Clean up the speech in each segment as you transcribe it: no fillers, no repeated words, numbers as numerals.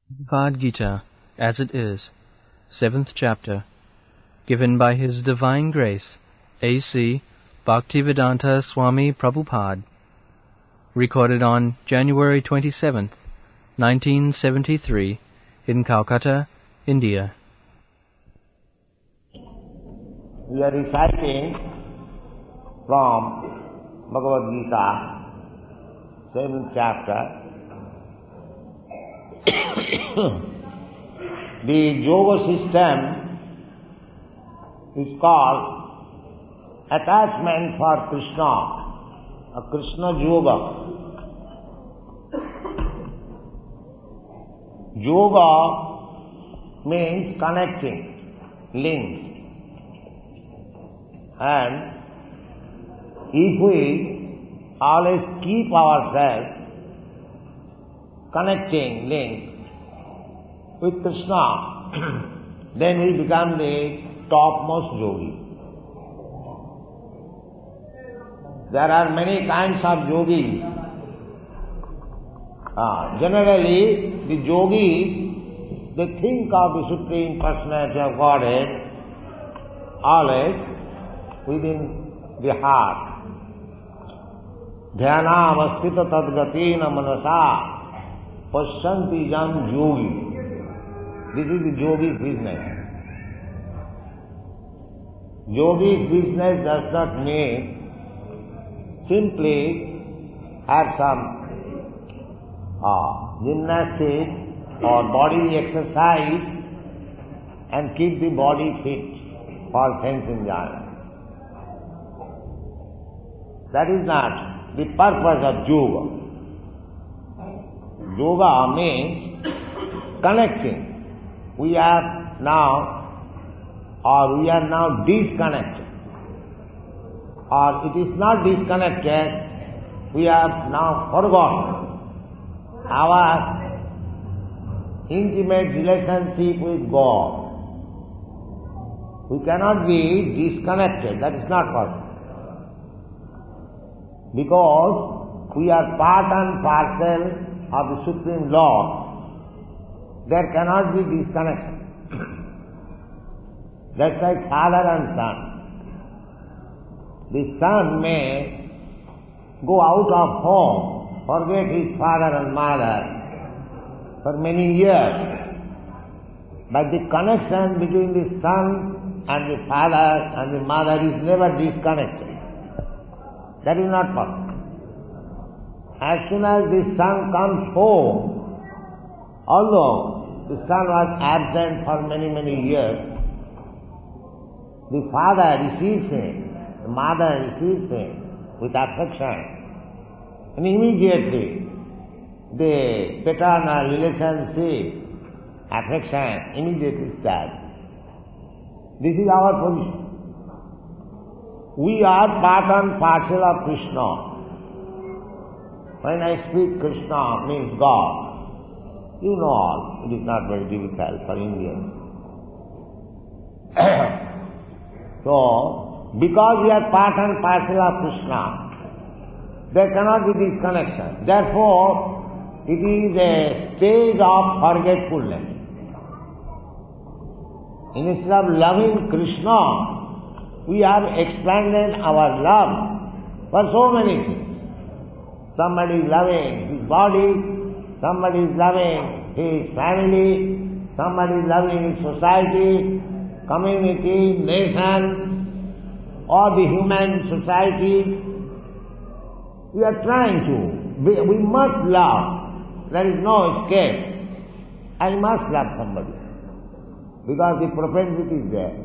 Bhagavad Gita, as it is, 7th chapter, given by His Divine Grace, A.C. Bhaktivedanta Swami Prabhupada, recorded on January 27th, 1973, in Calcutta, India. We are reciting from Bhagavad Gita, 7th chapter. The yoga system is called attachment for Krishna, a Krishna yoga. Yoga means connecting, links. And if we always keep ourselves connecting links with Krishna, then we become the topmost yogi. There are many kinds of yogis. Generally, the yogis, they think of the Supreme Personality of Godhead always within the heart. Dhyanam astita tadgatina manasa pasyanti jam yogi. This is the yogi's business. Yogi's business does not mean simply have some gymnastics or body exercise and keep the body fit for sense enjoyment. That is not the purpose of yoga. Yoga means connecting. We are now disconnected. Or it is not disconnected, we have now forgotten our intimate relationship with God. We cannot be disconnected, that is not possible. Because we are part and parcel of the Supreme Lord, there cannot be disconnection. That's like father and son. The son may go out of home, forget his father and mother for many years, but the connection between the son and the father and the mother is never disconnected. That is not possible. As soon as the son comes home, although the son was absent for many, many years, the father receives him, the mother receives him with affection. And immediately the paternal relationship, affection, immediately starts. This is our position. We are part and parcel of Krishna. When I speak Krishna means God. You know all. It is not very difficult for Indians. So, because we are part and parcel of Krishna, there cannot be disconnection. Therefore, it is a stage of forgetfulness. Instead of loving Krishna, we have expanded our love for so many things. Somebody is loving his body, somebody is loving his family, somebody is loving his society, community, nation, or the human society. We are trying to. We must love. There is no escape. I must love somebody because the propensity is there.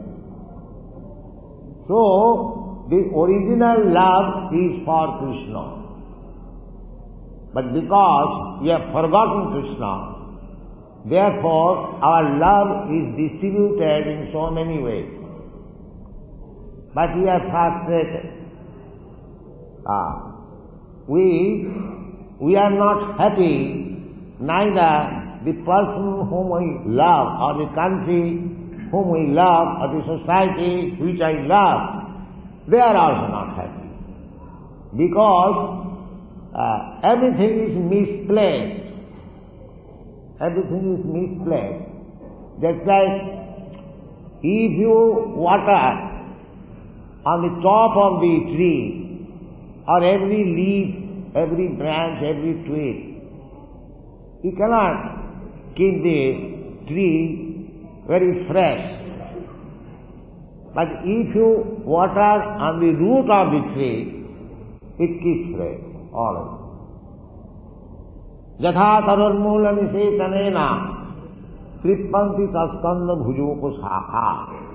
So, the original love is for Krishna. But because we have forgotten Krishna, therefore our love is distributed in so many ways. But we are frustrated. We are not happy, neither the person whom we love, or the country whom we love, or the society which I love, they are also not happy. Because everything is misplaced. everything is misplaced. Just like if you water on the top of the tree, or every leaf, every branch, every twig, you cannot keep the tree very fresh. But if you water on the root of the tree, it keeps fresh always. यथा तरुर्मूल निषेचनेन कृप्पन्ति तस्कंद भुजोक शाखा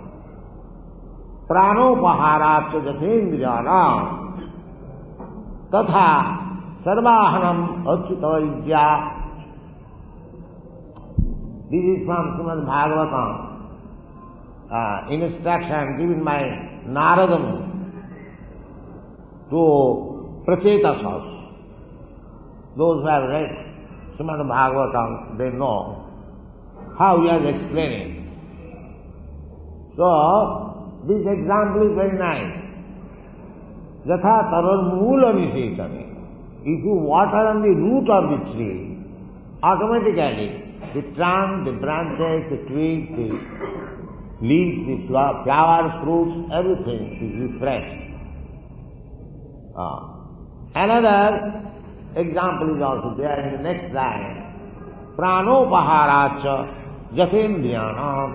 प्राणोपहाराच्च यथेन्द्रियाणाम् तथा सर्वाहनम अच्युतविद्या. This is from Srimad Bhagavatam, instruction given by Narada to Prachetasas. Those who have read Srimad Bhagavatam, they know how he is explaining. So, this example is very nice. Yatha tarar moola nishetane. If you water on the root of the tree, automatically the trunk, the branches, the twigs, the leaves, the flowers, fruits, everything is refreshed. Another example is also there in the next line. Pranopaharacha jatendriyanam.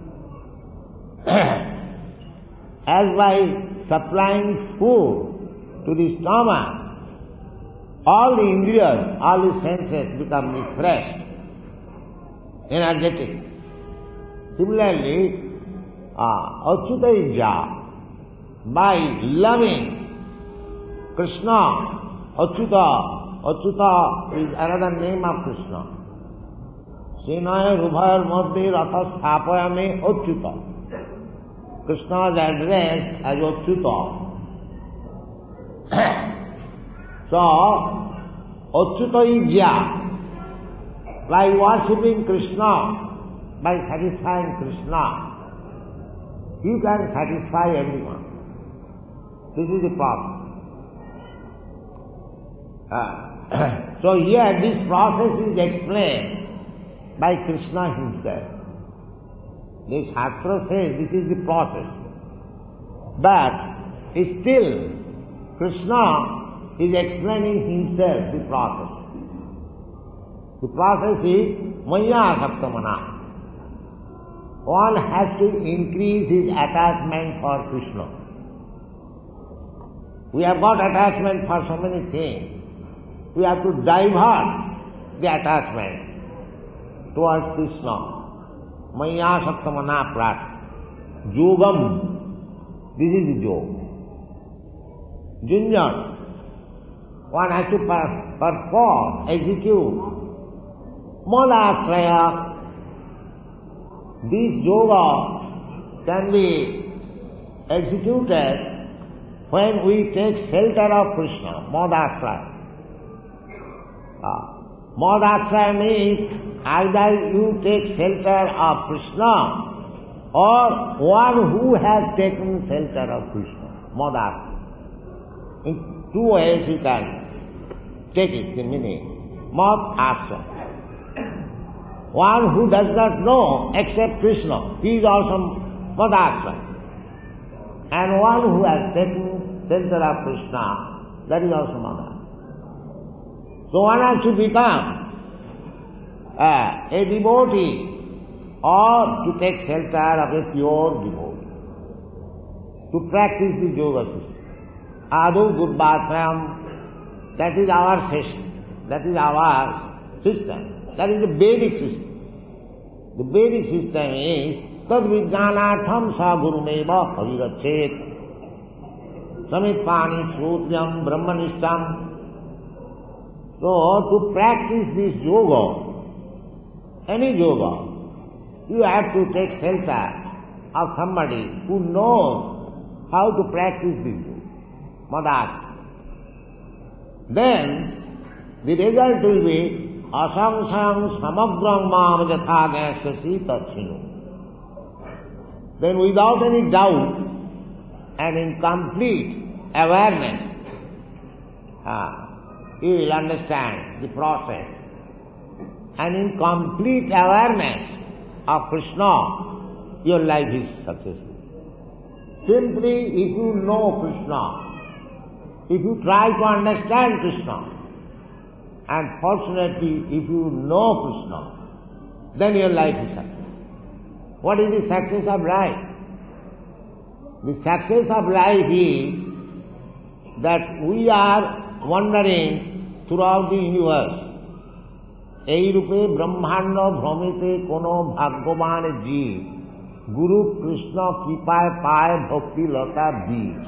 As by supplying food to the stomach, all the indriyas, all the senses become refreshed, energetic. Similarly, Achyuta Ijja, by loving Krishna, Achyuta is another name of Krishna. Sinaya Rubhayar Madhya Ratha Sthapayame Achyuta. Krishna is addressed as Achyuta. So, Achyuta Ijja, by worshipping Krishna, by satisfying Krishna, you can satisfy everyone. This is the problem. So here this process is explained by Krishna himself. The Shastra says this is the process. But still Krishna is explaining himself the process. The process is Maya Saptamana. One has to increase his attachment for Krishna. We have got attachment for so many things. We have to divert the attachment towards Krishna. Maya Saptamana Prat. Yogam. This is the yoga. Junjan. One has to perform, execute. Madasraya. This yoga can be executed when we take shelter of Krishna. Madasraya. Madasraya means either you take shelter of Krishna or one who has taken shelter of Krishna. Madasraya. In two ways you can take it, the meaning. Mad asra. One who does not know except Krishna, he is also Madasra. And one who has taken shelter of Krishna, that is also Madasra. So one has to become a devotee or to take shelter of a pure devotee. To practice the yoga system. Adu Gurbhasrayam, that is our system. That is our system. That is the Vedic system. The Vedic system is Tad Vijnanatham Sa Gurumeva Havirachet Samitpani Shrutyam Brahmanishtam. So to practice this yoga, any yoga, you have to take shelter of somebody who knows how to practice this yoga. Madas. Then the result will be asangsang samagrang mam jatha gasasi tatchinu. Then without any doubt and in complete awareness, you will understand the process and in complete awareness of Krishna, your life is successful. Simply, if you know Krishna, if you try to understand Krishna, and fortunately, if you know Krishna, then your life is successful. What is the success of life? The success of life is that we are wandering throughout the universe. এই রূপে ব্রহ্মাণ্ড ভ্রমিতে কোনো ভাগ্যবান জীব গুরু কৃষ্ণ কৃপায় পায় ভক্তিলতা বীজ।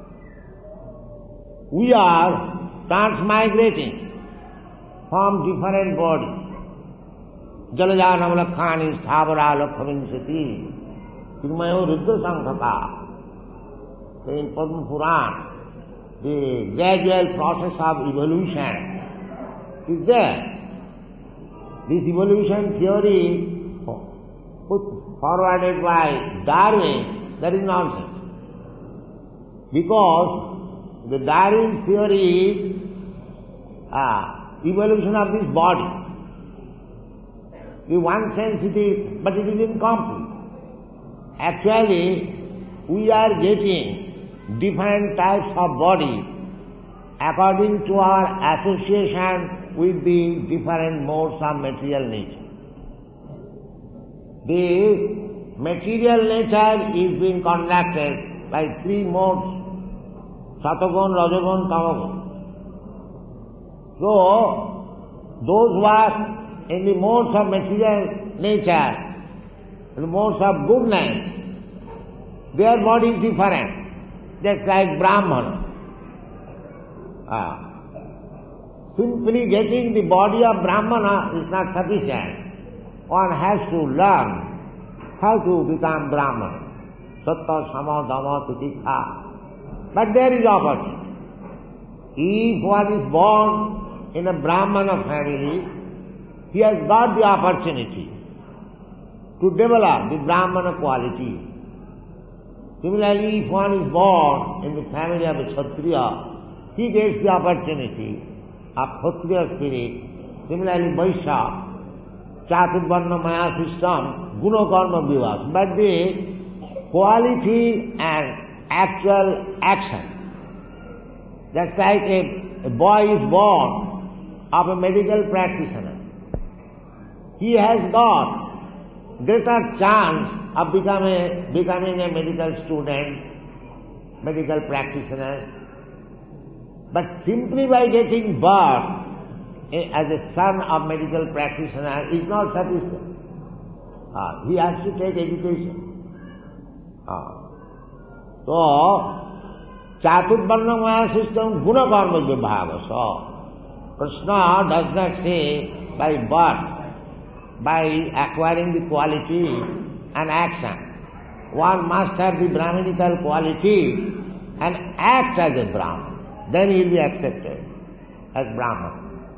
We are transmigrating from different bodies. जलजानम लक्षाणि स्थावरा लक्षविंशति चिन्मयो Rudra संघता. In Padma Puran, the gradual process of evolution is there. This evolution theory put forwarded by Darwin, that is nonsense. Because the Darwin theory is evolution of this body. In one sense it is, but it is incomplete. Actually, we are getting different types of body according to our association with the different modes of material nature. The material nature is being conducted by three modes: Satagun, Rajagun, Tamagun. So, those who are in the modes of material nature, the modes of goodness, their body is different, just like Brahmana. Simply getting the body of Brahmana is not sufficient. One has to learn how to become Brahmana. Satta, Sama, Dhamma, Titikha. But there is opportunity. If one is born in a Brahmana family, he has got the opportunity to develop the Brahmana quality. Similarly, if one is born in the family of a Kshatriya, he gets the opportunity of Kshatriya spirit. Similarly, Vaishya, Chaturvarna Maya system, Guna Karma Vivas. But the quality and actual action, just like a boy is born of a medical practitioner, he has got greater chance of becoming a medical student, medical practitioner. But simply by getting birth as a son of medical practitioner is not sufficient. He has to take education. So, Chaturvarna Maya system, Guna Karma Vibhava. So, Krishna does not say by birth, by acquiring the quality and action. One must have the Brahminical quality and act as a Brahman. Then he will be accepted as Brahman.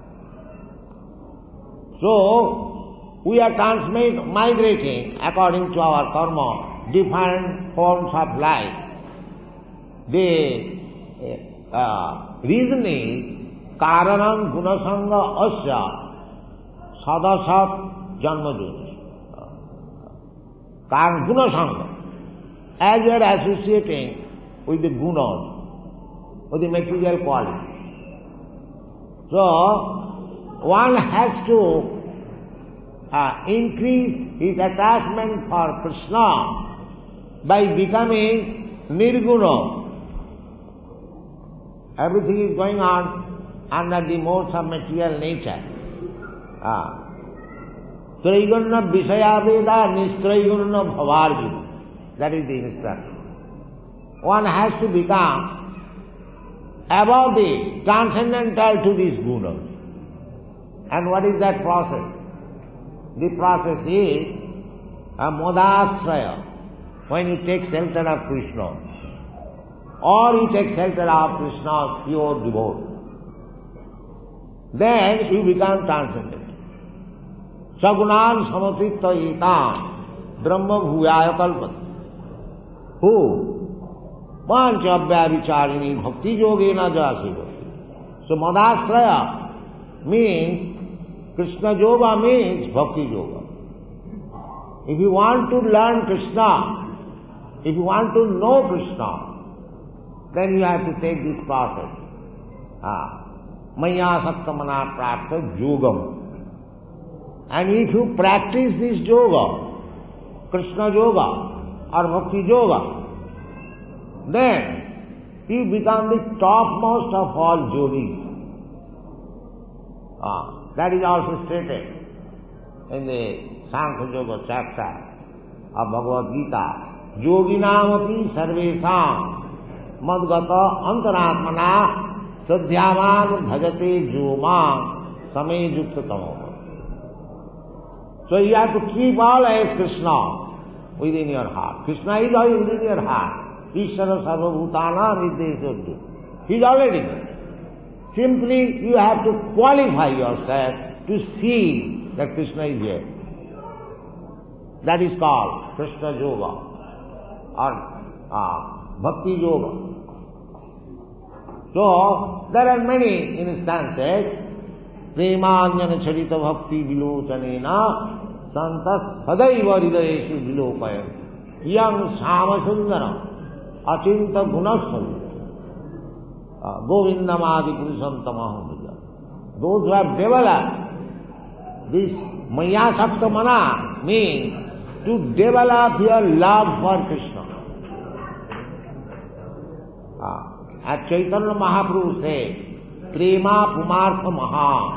So, we are migrating according to our karma, different forms of life. The reason is, Karanam Gunasanga Asya Sadasat Janmajus. Karan Gunasanga. As you are associating with the gunas, with the material quality. So, one has to increase his attachment for Krishna by becoming nirguna. Everything is going on under the modes of material nature. Traigunna Visayaveda Nistraigunna Bhavarjuna. That is the instruction. One has to become above the transcendental to these gunas. And what is that process? The process is a modasraya, when you take shelter of Krishna, or you take shelter of Krishna's pure devotee. Then you become transcendental. Sagunan samasitta etam brahma bhuyaya kalpati. Who? Panchabhya vicharini bhakti yogena jaseva. So madasraya means Krishna Yoga means Bhakti Yoga. If you want to learn Krishna, if you want to know Krishna, then you have to take this process. Maya Saktamana Prapta Yogam. And if you practice this yoga, Krishna Yoga or Bhakti Yoga, then you become the topmost of all yogis. That is also stated in the Sankhya Yoga chapter of Bhagavad Gita. Yoginamapi sarvesam madgata antaratmana sadhyavan bhajate joma same yukta tamo. So you have to keep all as Krishna within your heart. Krishna is already within your heart. Ishvara sarvabhutana niddeshotu. He is already there. Simply you have to qualify yourself to see that Krishna is here. That is called Krishna Yoga or Bhakti Yoga. So there are many instances. Premanjana charita bhakti vilochanena santas sadaiva hridayeshu vilopayam yang samasundara achinta gunasya govindamadi purusantamaham. Those who have developed this maya saktamana means to develop your love for Krishna. As Chaitanya Mahaprabhu said, prema pumartha maha.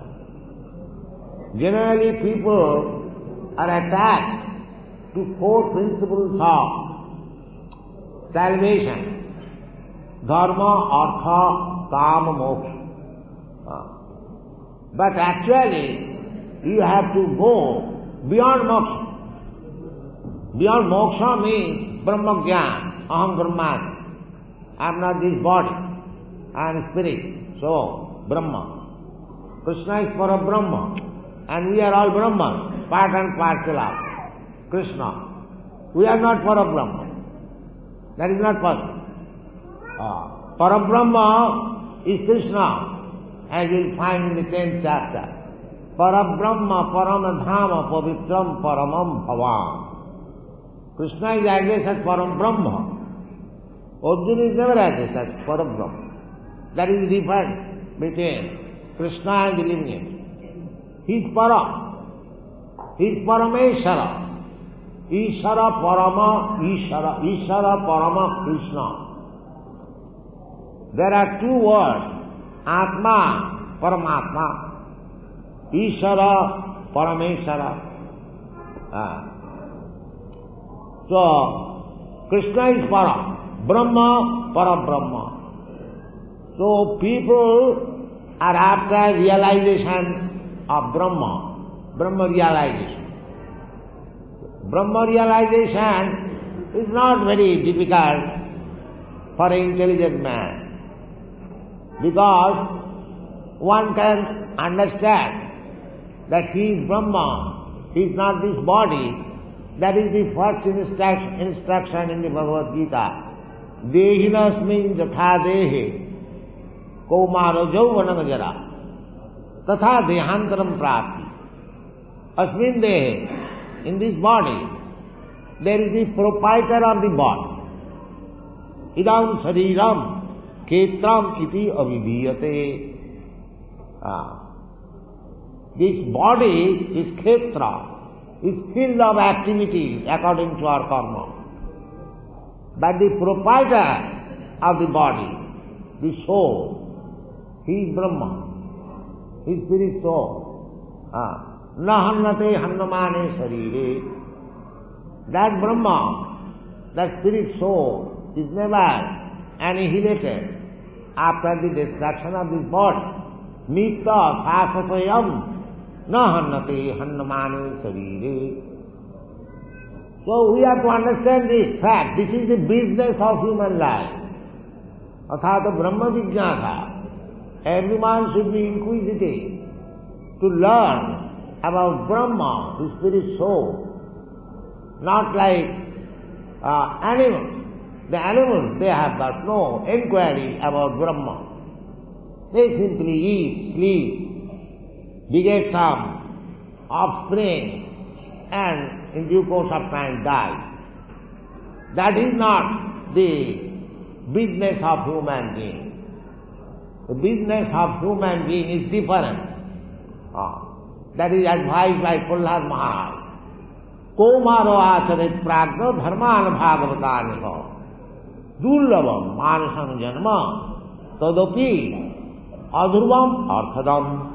Generally people are attached to four principles of salvation: dharma, artha, kama, moksha. But actually you have to go beyond moksha. Beyond moksha means Brahma Jnana, aham brahmasmi. I am not this body, I am spirit. So, Brahma. Krishna is for a Brahma. And we are all Brahman, part and parcel of Krishna. We are not for a Brahma. That is not possible. Parabrahma is Krishna, as you will find in the 10th chapter. Parabrahma, Paramadhama, Pavitram, Paramam Bhavam. Krishna is addressed as Parabrahma. Arjuna is never addressed as Parabrahma. That is the difference between Krishna and the living entity. He is Para. He is Parameshara. Ishara Parama Ishara. Ishara Parama Krishna. There are two words, Atma, Paramatma, Ishara, Parameshara. So, Krishna is Para, Brahma, Parabrahma. So, people are after realization of Brahma, Brahma realization. Brahma realization is not very difficult for an intelligent man. Because one can understand that he is Brahma, he is not this body. That is the first instruction in the Bhagavad Gita. Dehinasmin jatha dehe kaumaro jauvanam jara tatha dehantaram prapti. Asmin dehe, in this body, there is the proprietor of the body. Idam sariram Ketram iti avidhiyate. This body is Ketra, is filled of activities according to our karma. But the proprietor of the body, the soul, he is Brahma, he is spirit soul. Na hannate hannamane sarire. That Brahma, that spirit soul, is never annihilated after the destruction of this body. Nitya sasatayam na hannate hannamane sarire. So we have to understand this fact. This is the business of human life. Athata Brahma Vijnana. Everyone should be inquisitive to learn about Brahma, the spirit soul. Not like animals. The animals, they have got no inquiry about Brahma. They simply eat, sleep, beget some offspring, and in due course of time die. That is not the business of human being. The business of human being is different. That is advised by Prahlad Maharaj. Komaro acharit pragna dharman bhagavatanika durlabam manasam janma tadapi adhurvam arthadam.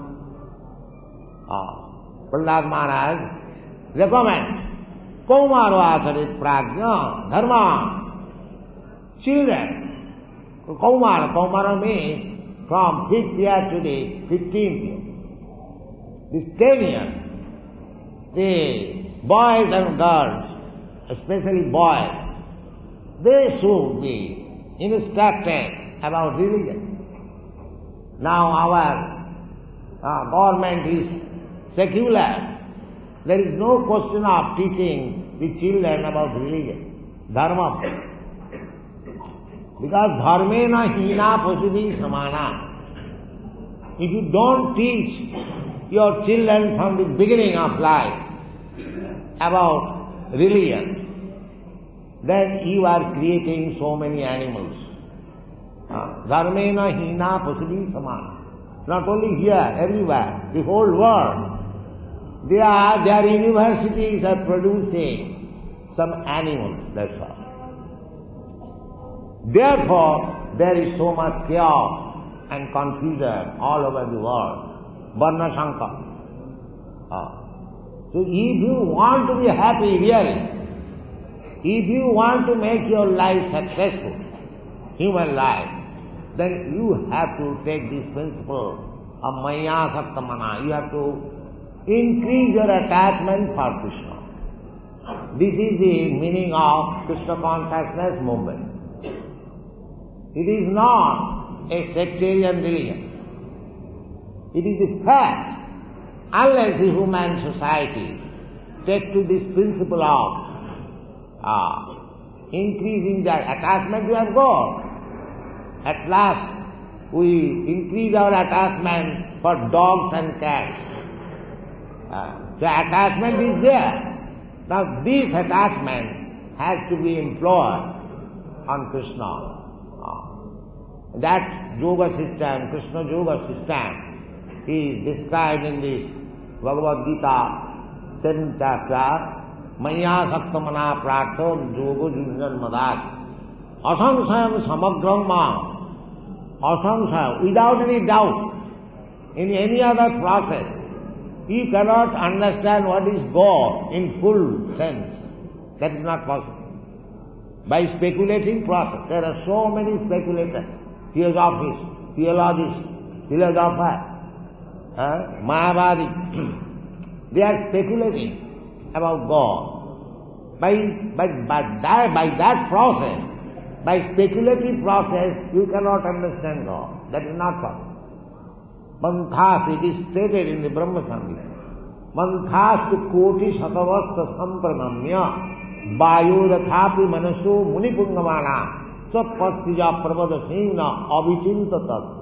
Prahlad Maharaj recommends Komaro acharit pragna dharma. Children, Kaumara means from 5th year to the 15th year. This 10 years, the boys and girls, especially boys, they should be instructed about religion. Now our government is secular. There is no question of teaching the children about religion, dharma. Because dharmena hina pasudi samana. If you don't teach your children from the beginning of life about religion, then you are creating so many animals. Dharmena hina pasudi samana. Not only here, everywhere, the whole world. Their universities are producing some animals, that's all. Therefore, there is so much chaos and confusion all over the world. Varna Shankar. So if you want to be happy really, if you want to make your life successful, human life, then you have to take this principle of Maya Saktamana. You have to increase your attachment for Krishna. This is the meaning of Krishna consciousness movement. It is not a sectarian religion. It is a fact. Unless the human society take to this principle of increasing their attachment to our God, at last we increase our attachment for dogs and cats. The attachment is there. Now this attachment has to be employed on Krishna. That yoga system, Krishna yoga system, is described in this Bhagavad Gita, 7th chapter, Maya Saktamana Prartha Yoga Junjan Madat. Asangsayam Samagram Ma. Asangsayam, without any doubt, in any other process, you cannot understand what is God in full sense. That is not possible. By speculating process, there are so many speculators, theosophists, theologists, philosophers, Mayavadi. They are speculating about God. By that process, by speculative process, you cannot understand God. That is not possible. Manthas, it is stated in the Brahma Samhita. Manthas koti satavasta sampranamya vayodathapi manaso munipungavana sapastija pravada singna avichinta tat.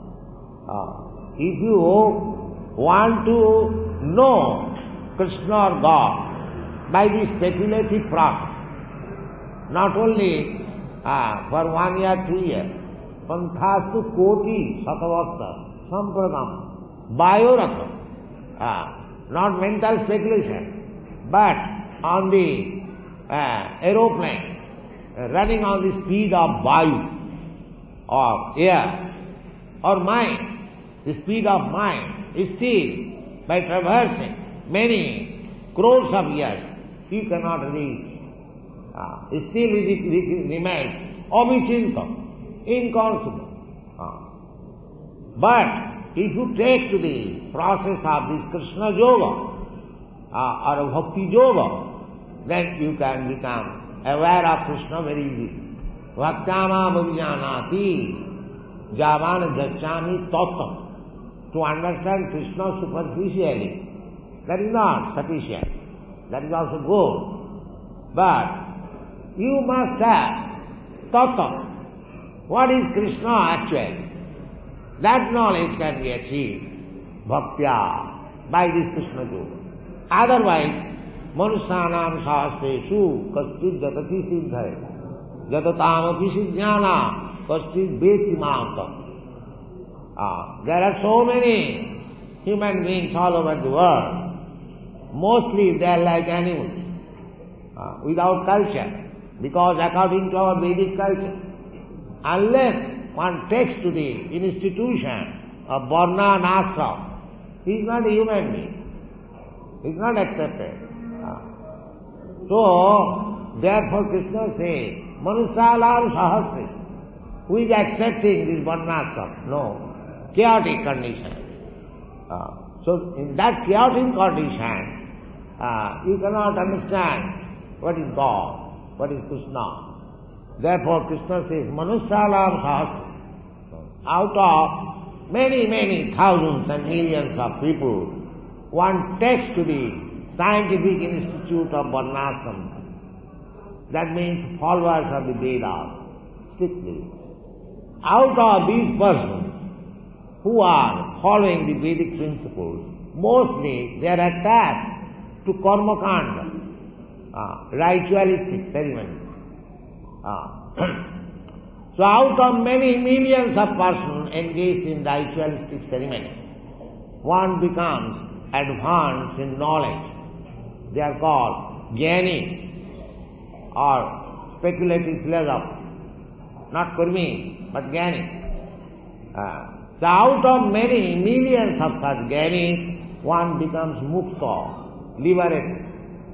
If you want to know Krishna or God by the speculative process, not only for 1 year, 2 years, Panthastu koti satavasta sampradam, bayorata, not mental speculation, but on the aeroplane, running on the speed of vayu, or air, or mind. The speed of mind is still, by traversing many crores of years, you cannot reach. Still it remains avichinta, inconceivable. But if you take to the process of this Krishna yoga or bhakti yoga, then you can become aware of Krishna very easily. Bhaktama bhavijanati javana jachami tattam. To understand Krishna superficially, that is not sufficient. That is also good. But you must have tattam. What is Krishna actually? That knowledge can be achieved bhaktya, by this Krishna Yoga. Otherwise, Manusyanam sahasreshu kaschid jatati siddhare jatatam siddhyana kaschid veti mātam. There are so many human beings all over the world. Mostly they are like animals, without culture. Because according to our Vedic culture, unless one takes to the institution of Varna and Ashram, he is not a human being. He is not accepted. So, therefore Krishna says, Manusyalam sahasre. Who is accepting this Varnashram? No. Chaotic condition. So, in that chaotic condition, you cannot understand what is God, what is Krishna. Therefore Krishna says, Manusyalam sahasre. Out of many, many thousands and millions of people, one takes to the scientific institute of Varnashram. That means followers of the Vedas, strictly. Out of these persons who are following the Vedic principles, mostly they are attached to karmakanda, ritualistic ceremonies. So out of many millions of persons engaged in ritualistic ceremonies, one becomes advanced in knowledge. They are called jnani or speculative philosopher. Not kurmi, but jnani. So out of many millions of such jnanis, one becomes mukta, liberated.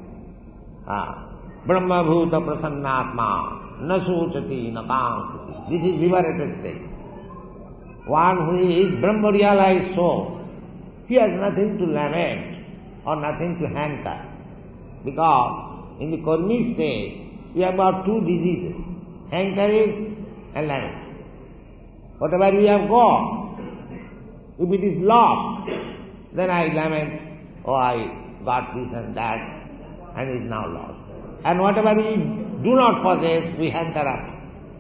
Brahma bhuta prasannatma, na sochati na kankati. This is liberated state. One who is Brahma realized soul, he has nothing to lament or nothing to hanker. Because in the karmic state, we have got two diseases, hankering and lament. Whatever we have got, if it is lost, then I lament, oh, I got this and that, and it is now lost. And whatever we do not possess, we hanker after.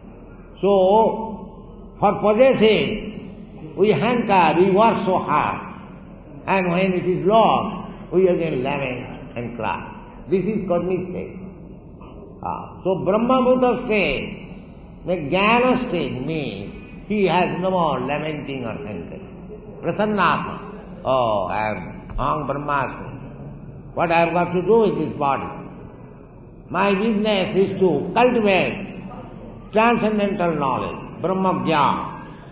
So, for possessing, we hanker, we work so hard. And when it is lost, we again lament and cry. This is karmic state. So Brahma Bhuta state, the Jnana state means he has no more lamenting or hankering. Prasannatma. Oh, I am Aham Brahmasmi. What I have got to do with this body? My business is to cultivate transcendental knowledge, Brahma Jnana.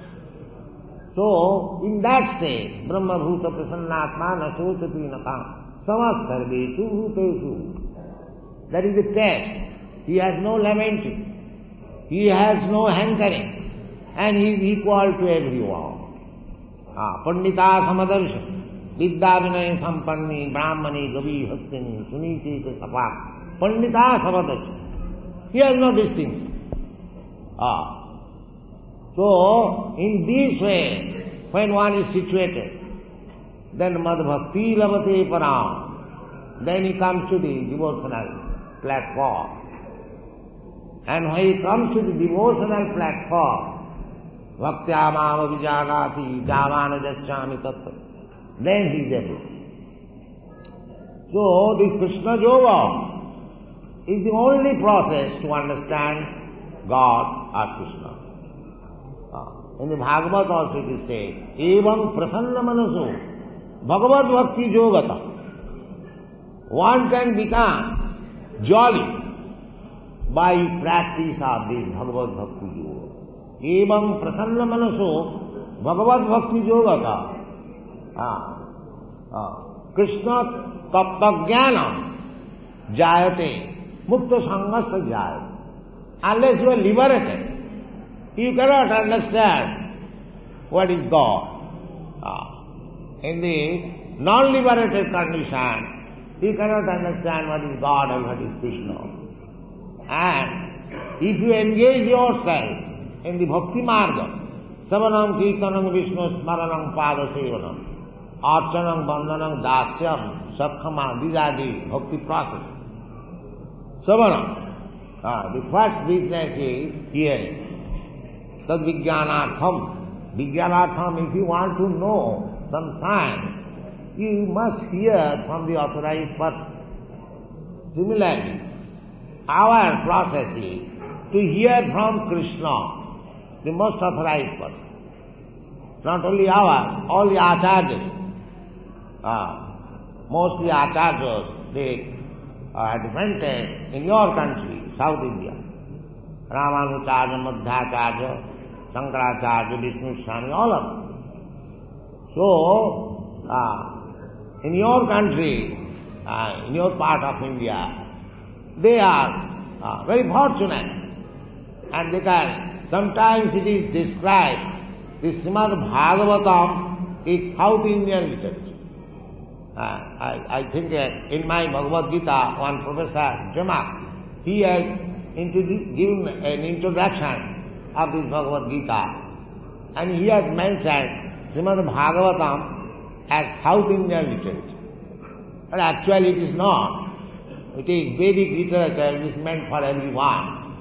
So, in that state, Brahma Bhuta Prasannatma na sochati na kam samasarvesu bhutesu. That is the test. He has no lamenting. He has no hankering. And he is equal to everyone. Pandita samadarshan, vidya vinaya sampanni, brahmani, gavi, hastini, suniti, sapa. Pandita samadarshan. He has no distinction. So, in this way, when one is situated, then madhbhakti lavate param, then he comes to the devotional platform. And when he comes to the devotional platform, bhaktyamam vijanati javana jasyami tattva, then he is able. So, this Krishna Yoga is the only process to understand God or Krishna. In the Bhagavad also it is said, evam prasanna manaso bhagavad bhakti yogata. One can become jolly by practice of this Bhagavad Bhakti Yoga. Evam prasanna manaso bhagavad bhakti yogata. Krishna tattva jnanam jayate mukta sangasta jayate. Unless you are liberated, you cannot understand what is God. In the non-liberated condition, you cannot understand what is God and what is Krishna. And if you engage yourself in the bhakti marga, savanam kirtanam vishnu smaranam pada sevanam, archanam bandhanam dasyam sakhama, these are the bhakti process. Savanam, the first business is hearing. Tad vijnanartham. Vijnanartham, if you want to know some science, you must hear from the authorized person. Similarly, our process is to hear from Krishna, the most authorized person. Not only ours, all the acharyas. Mostly acharyas, they are advented in your country, South India. Ramanujarya, Madhvacharya, Shankaracharya, Vishnu Swami, all of them. So, in your country, in your part of India, they are very fortunate, and they can, sometimes it is described, the Srimad Bhagavatam is South Indian literature. I think in my Bhagavad Gita, one Professor Jamak, he has given an introduction of this Bhagavad Gita, and he has mentioned Srimad Bhagavatam as South Indian literature. But actually it is not. It is Vedic literature, it is meant for everyone.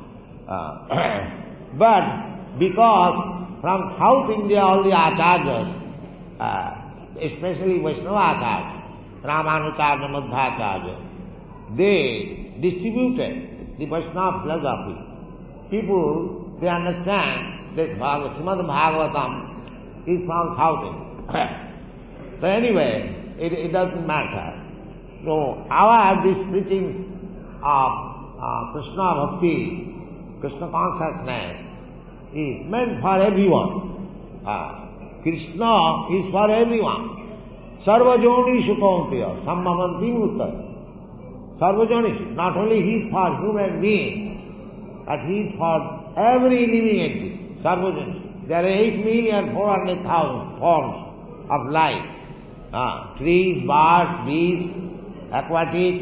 But because from South India all the acharyas, especially Vaishnava acharyas, Ramanujarya, Madhvacharya, they distributed the Vaishnava philosophy. People, they understand that Srimad Bhagavatam is from South India. So anyway, it doesn't matter. So this preaching of Krishna Bhakti, Krishna consciousness, is meant for everyone. Krishna is for everyone. Sarvajonishu kaunteya, sammavanti uttar. Sarvajonishu, not only he is for human beings, but he is for every living entity. Sarvajonishu. There are 8,400,000 forms of life. Trees, birds, beasts, aquatic,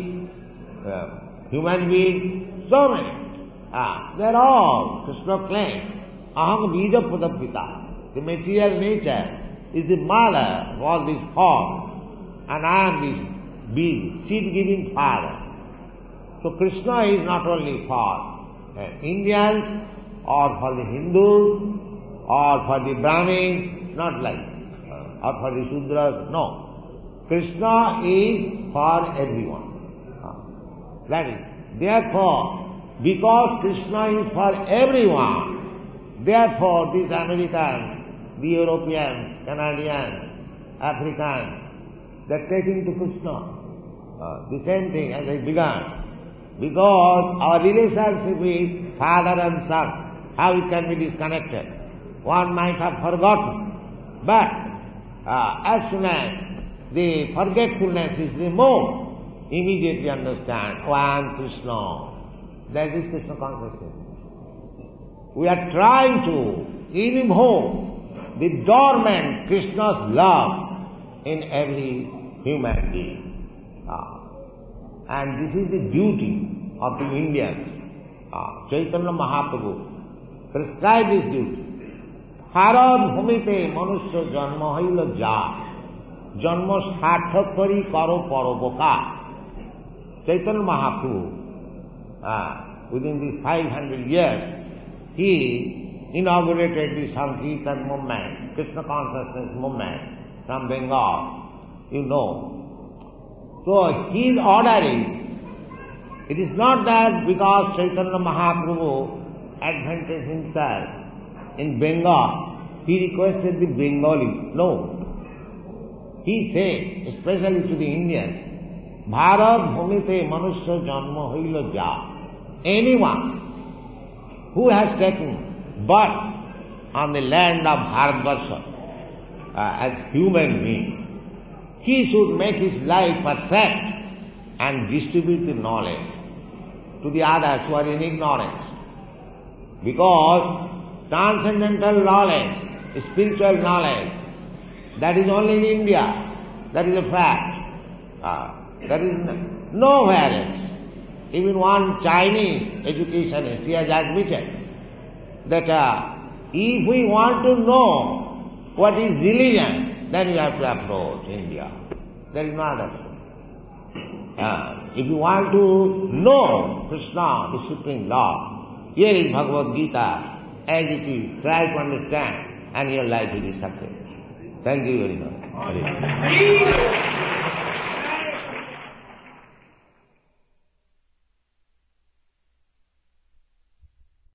human beings, so many. They are all, Krishna claims, aham bija pradapita. The material nature is the mother of all these forms, and I am the being, seed-giving father. So Krishna is not only for Indians, or for the Hindus, or for the Brahmins, not like, or for the Shudras, no. Krishna is for everyone. That is, therefore, because Krishna is for everyone, therefore these Americans, the Europeans, Canadians, Africans, they are taking to Krishna. The same thing as I began. Because our relationship with father and son, how it can be disconnected. One might have forgotten. But as soon as the forgetfulness is removed, immediately understand, oh, I am Krishna. That is Krishna consciousness. We are trying to invoke the dormant Krishna's love in every human being. And this is the duty of the Indians. Chaitanya Mahaprabhu prescribed this duty. Bharat bhumite manusya janma haila ja. Janma sarthak kari karo paropoka. Chaitanya Mahaprabhu, within these 500 years, he inaugurated the Sankirtan movement, Krishna consciousness movement from Bengal, you know. So his order is, it is not that because Chaitanya Mahaprabhu advented himself in Bengal, he requested the Bengali. No. He said, especially to the Indians, Bharat bhumite manusya janma haila ja. Anyone who has taken birth on the land of Bharatvarsha as human being, he should make his life perfect and distribute the knowledge to the others who are in ignorance. Because transcendental knowledge, spiritual knowledge, that is only in India. That is a fact. That is nowhere else. Even one Chinese educationist, he has admitted that if we want to know what is religion, then you have to approach India. There is no other. If you want to know Krishna, the Supreme Lord, here is Bhagavad Gita, as it is, try to understand, and your life will be successful. Thank you very much.